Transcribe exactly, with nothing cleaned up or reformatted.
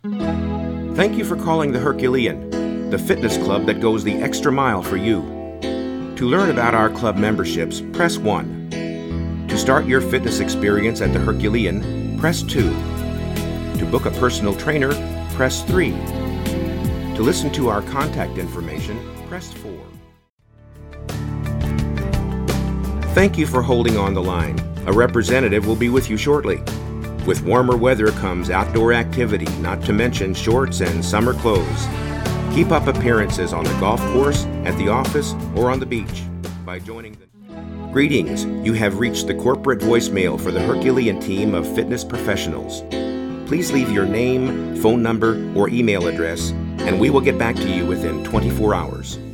Thank you for calling the Herculean, the fitness club that goes the extra mile for you. To learn about our club memberships, press one. To start your fitness experience at the Herculean, press two. To book a personal trainer, press three. To listen to our contact information, press four. Thank you for holding on the line. A representative will be with you shortly. With warmer weather comes outdoor activity, not to mention shorts and summer clothes. Keep up appearances on the golf course, at the office, or on the beach by joining the... Greetings, you have reached the corporate voicemail for the Herculean team of fitness professionals. Please leave your name, phone number, or email address, and we will get back to you within twenty-four hours.